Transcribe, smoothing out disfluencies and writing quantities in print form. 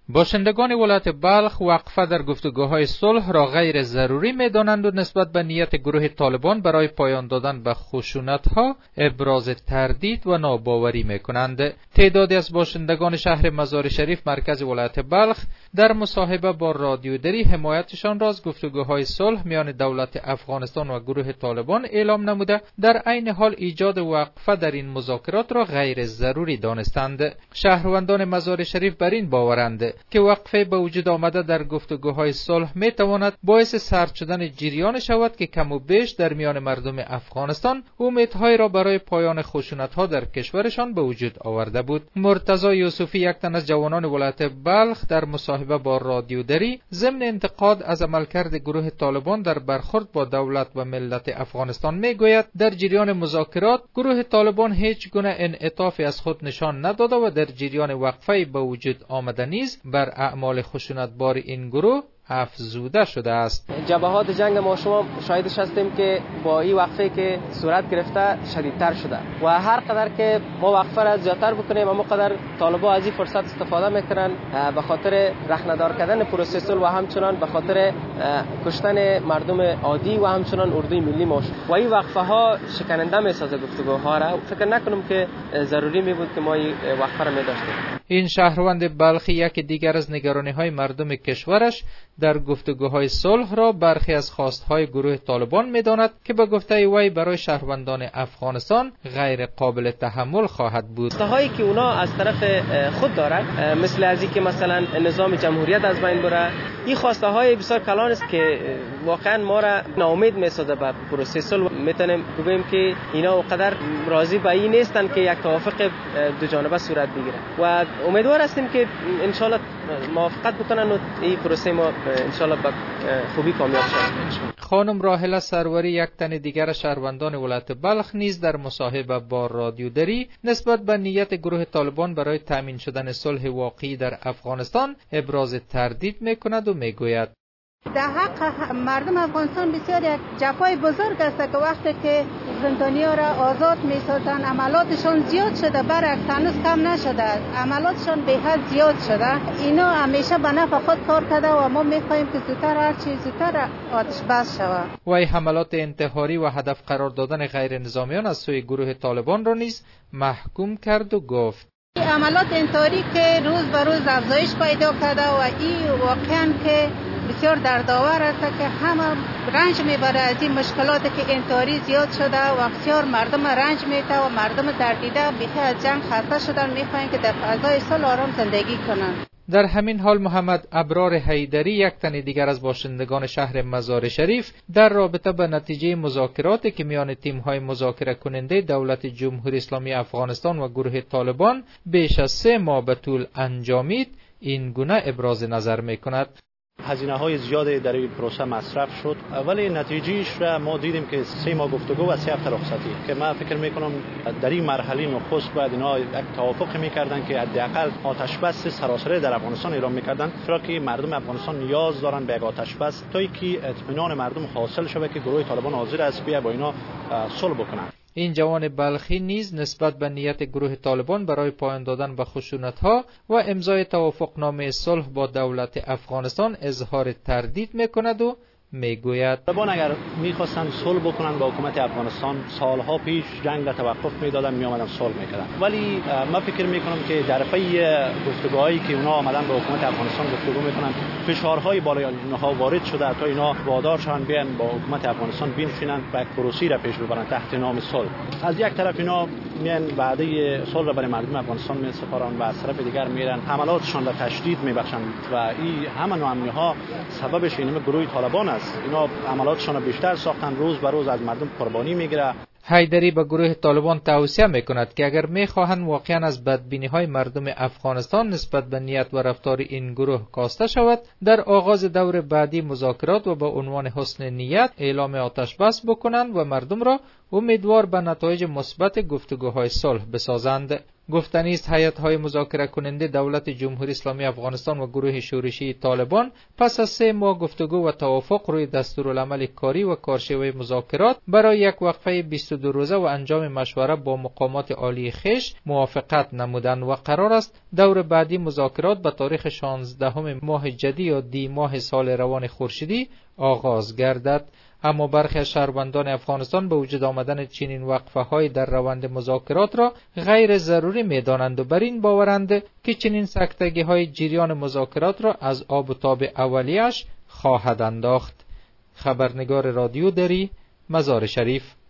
باشندگان ولایت بلخ وقفه در گفتگوهای صلح را غیر ضروری می‌دانند و نسبت به نیت گروه طالبان برای پایان دادن به خشونت‌ها ابراز تردید و ناباوری می‌کنند. تعدادی از باشندگان شهر مزار شریف مرکز ولایت بلخ در مصاحبه با رادیو دری حمایتشان را از گفتگوهای صلح میان دولت افغانستان و گروه طالبان اعلام نموده در عین حال ایجاد وقفه در این مذاکرات را غیر ضروری دانستند. شهروندان مزار شریف بر این باورند که وقفه به وجود آمده در گفتگوهای صلح می تواند باعث سرد شدن جریان شود که کم و بیش در میان مردم افغانستان امیدهای را برای پایان خشونت‌ها در کشورشان به وجود آورده بود. مرتضی یوسفی، یک تن از جوانان ولایت بلخ، در مصاحبه با رادیو دری ضمن انتقاد از عملکرد گروه طالبان در برخورد با دولت و ملت افغانستان میگوید در جریان مذاکرات گروه طالبان هیچ گونه انعطافی از خود نشان نداده و در جریان وقفه به وجود آمده نیز بر اعمال خشونتبار این گروه افزوده شده است. جبهات جنگ ما شما شاهدش هستیم که با این وقفه که صورت گرفته شدیدتر شده و هر قدر که ما وقفه را زیادتر بکنیم اما قدر طالبان از این فرصت استفاده میکنن به خاطر رخندار کردن پروسه صلح و همچنان به خاطر کشتن مردم عادی و همچنان اردوی ملی ما و این وقفه ها شکننده میسازه گفتگوها را. فکر نکنم که ضروری می بود که ما این وقفه را می داشتیم. این شهروند بلخی یک دیگر از نگرانی‌های مردم کشورش در گفتگوهای صلح را برخی از خواستهای گروه طالبان می‌داند که به گفته وی برای شهروندان افغانستان غیر قابل تحمل خواهد بود. خواستهایی که اونا از طرف خود دارند مثل از اینکه مثلا نظام جمهوریت از بین بره، این خواسته بسیار کلان است که واقعا ما را ناامید می‌سازه به پروسه صلح. میتونیم بگوییم که اینا اونقدر راضی به این نیستن که یک توافق دو جانبه صورت بگیره و امیدوار هستیم که ان شاء الله موافقت بکنن و این پروسه ما ان شاء الله به خوبی کامیاب شود. خانم راحله سروری، یک تن دیگر شهروندان ولایت بلخ، نیز در مصاحبه با رادیو دری نسبت به نیت گروه طالبان برای تامین شدن صلح واقعی در افغانستان ابراز تردید میکند و میگوید در حق مردم افغانستان بسیار یک جفای بزرگ است که وقتی که زندانی‌ها را آزاد می‌سازند عملاتشان زیاد شده، برعکس هنوز کم نشده است، عملاتشان به حد زیاد شده. اینا همیشه به نفع خود کار کرده و ما می‌خواهیم که زودتر هر چیز زودتر آتش بس شود. وی حملات انتحاری و هدف قرار دادن غیر نظامیان از سوی گروه طالبان را نیز محکوم کرد و گفت عملات انتحاری که روز به روز افزایش پیدا کرده و این واقعاً که بسیار دردآور است که همه رنج میبره از این مشکلاتی که انتحاری زیاد شده و بسیار مردم رنج میده و مردم دردیده بیخی از جنگ خسته شدن، میخواین که در فضای صلح آرام زندگی کنند. در همین حال محمد ابرار حیدری، یک تن دیگر از باشندگان شهر مزار شریف، در رابطه به نتیجه مذاکراتی که میان تیم‌های مذاکره کننده دولت جمهوری اسلامی افغانستان و گروه طالبان بیش از 3 ماه به طول انجامید این گونه ابراز نظر میکند. هزینه‌های زیادی در این پروسه مصرف شد ولی نتیجهش را ما دیدیم که 3 ماه گفتگو و 3 هفته رخصتی که من فکر میکنم در این مرحله نخست باید اینا یک توافق میکردن که حداقل آتش بس سراسری در افغانستان اعلام میکردن، چرا که مردم افغانستان نیاز دارن به یک آتش بس تا اینکه اطمینان مردم حاصل شود که گروه طالبان حاضر است بیا با اینا صلح بکنن. این جوان بلخی نیز نسبت به نیت گروه طالبان برای پایان دادن به خشونت‌ها و امضای توافقنامه صلح با دولت افغانستان اظهار تردید می‌کند و میگوید طالبان اگر می‌خواستن صلح بکنن با حکومت افغانستان سالها پیش جنگ را توقف می‌دادن، می‌آمدن صلح می‌کردن، ولی من فکر می‌کنم که در پی گفتگوهایی که اونا آمدن با حکومت افغانستان گفتگو می‌کنن فشارهای بالای اینها وارد شده تا اینا وادار شدن بیان با حکومت افغانستان بنشینن و یک پروسه را پیش ببرن تحت نام صلح. از یک طرف اینا میان وعده صلح را برای مردم افغانستان می‌سپارن و از طرف دیگر میرن حملاتشان را تشدید می‌بخشن و این همه ناامنی‌ها سببش این گروه طالبان است. اینا عملاتشان بیشتر ساختن، روز به روز از مردم قربانی میگیره. حیدری به گروه طالبان توصیه میکند که اگر میخواهند واقعا از بدبینی‌های مردم افغانستان نسبت به نیت و رفتار این گروه کاسته شود، در آغاز دور بعدی مذاکرات و به عنوان حسن نیت اعلام آتش بس بکنند و مردم را امیدوار به نتایج مثبت گفتگوهای صلح بسازند. گفتنی است هیئت‌های مذاکره کننده دولت جمهوری اسلامی افغانستان و گروه شورشی طالبان پس از 3 ماه گفتگو و توافق روی دستورالعمل کاری و کارشوی مذاکرات برای یک وقفه 22 روزه و انجام مشوره با مقامات عالی خویش موافقت نمودند و قرار است دور بعدی مذاکرات به تاریخ 16 ماه جدی یا دی ماه سال روان خورشیدی آغاز گردد. اما برخی از شهروندان افغانستان به وجود آمدن چنین وقفه‌های در روند مذاکرات را غیر ضروری می‌دانند و بر این باورند که چنین سکتگی‌های جریان مذاکرات را از آب و تاب اولیه‌اش خواهد انداخت. خبرنگار رادیو دری، مزار شریف.